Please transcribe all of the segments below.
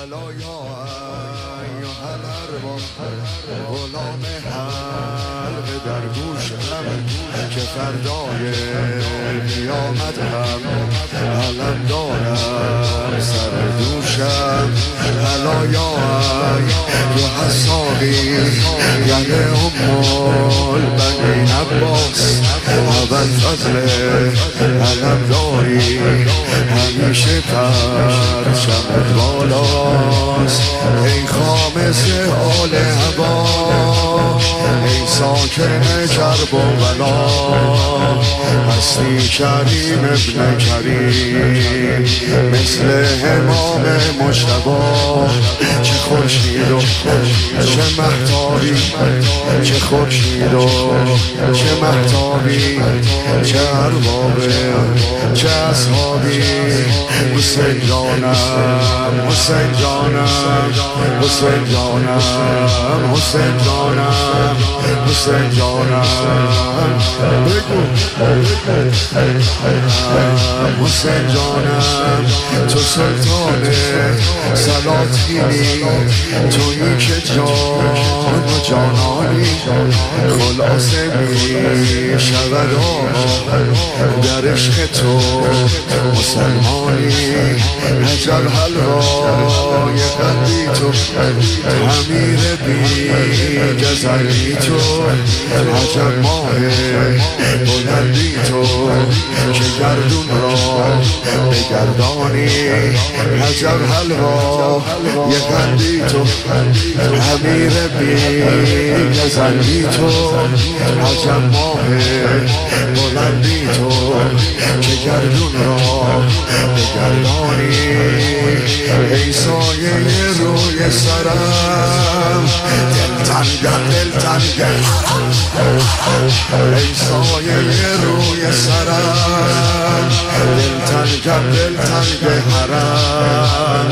هلا یا ایها الارباب غلام حلقه در گوشم که فردای قیامت هم علم دارم سر دوشم. هلا یا ایها الساقی یعنی بنی عباس ابوالفضل علم داری همیشه پرچمت بالاست. ای خامس حال هوا ای ساکن کرب و بلا هستی کریم ابن کریم مثل امام مجتبی. چه خورشید و چه مهتابی چه خورشید و چه مهتابی چه ارباب چه اصحابی. حسین جانم حسین جانم حسین جانم حسین جانم حسین جانم بگو حسین جانم تو سلطان سلاطینی تویی که جان و جانانی خلاصه می شود در عشق تو مسلمانی. عجب حلوای قلبی تو امیر بی گزلی تو عجب ماه بلندی تو که گردون را بگردانی. عجب حلوای قلبی تو امیر بی گزلی تو عجب ماه بلندی تو که گردون را بگردانی. ای سایه روی سرم دلتنگ ای سایه روی سرم دلتنگ حرم.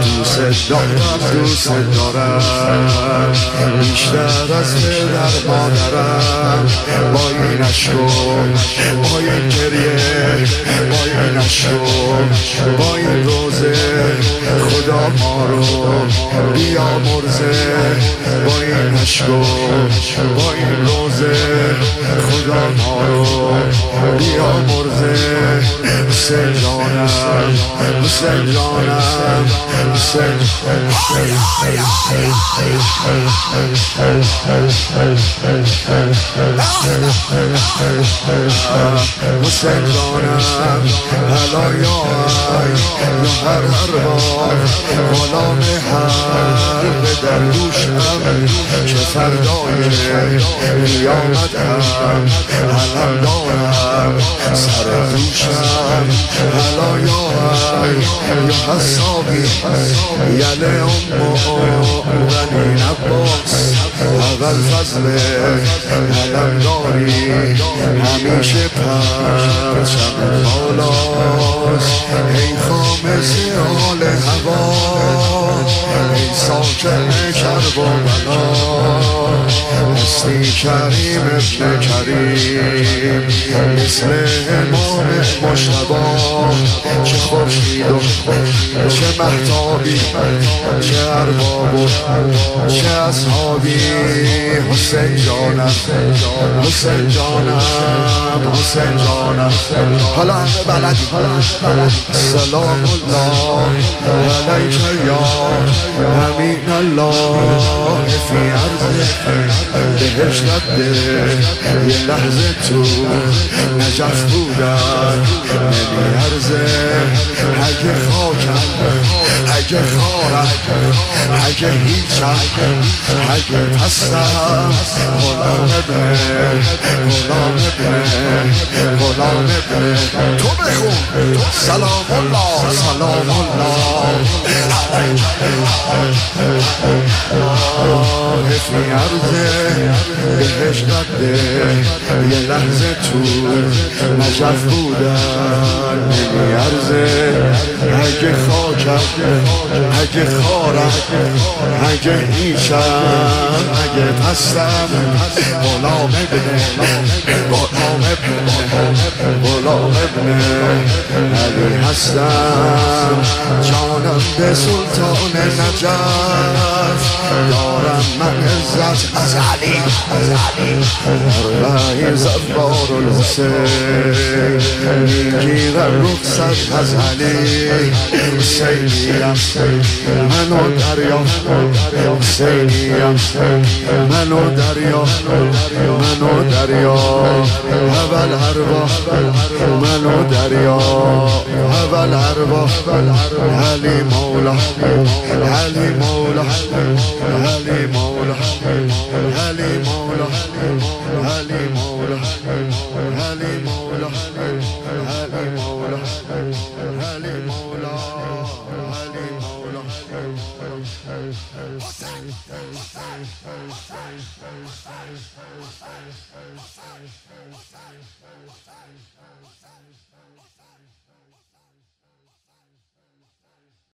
دوست دارم بیشتر از پدر مادرم. با این عشق با این گریه با این عشق با این روزه خدا ما رو بیامرزه. با این عشق با این روزه خدا ما رو بیامرزه. حسین جانم حسین جانم حسین حسین جانم هلا یا هر بار غلام حلقه در گوشم که فردای قیامت هم علم دارم سر دوشم. هلا یا الساقی یعنی بنی عباس ابوالفضل علم داری همیشه پرچم بالاست. ای خامس حال هوا ای ساکن کرب و بلا هستی کریم ابن کریم مثل امام مجتبی. چه خورشید و چه مهتابی چه ارباب و چه اصحابی. حسین جانم حسین جانم حسین جانم حالا همه بلدی. سلام الله علیک یا امین الله فی عرض بهشت ده. یه لحظه تو نجف بودن نمیارزه. اگه خاکم اگه خارم اگه هیچم اگه پستم غلام ابن غلام ابن غلام ابن تو بخون. سلام الله سلام الله فی عرضه بهشت ده. یه لحظه تو نجف بودن نمیارزه. اگه خاکم اگه خورم اگه ایشم اگه هستم غلام ابن علی هستم جانم به سلطان نجف دارم من عزت از علی رای زبار الحسین میگیرم رخصت از علی حسینیم منو دریا حسینیم منو دریا اول ارواح منو دریا اول ارواح علی مولا علی مولا علی مولا علی مولا علی مولا علی مولا علی مولا علی مولا علی مولا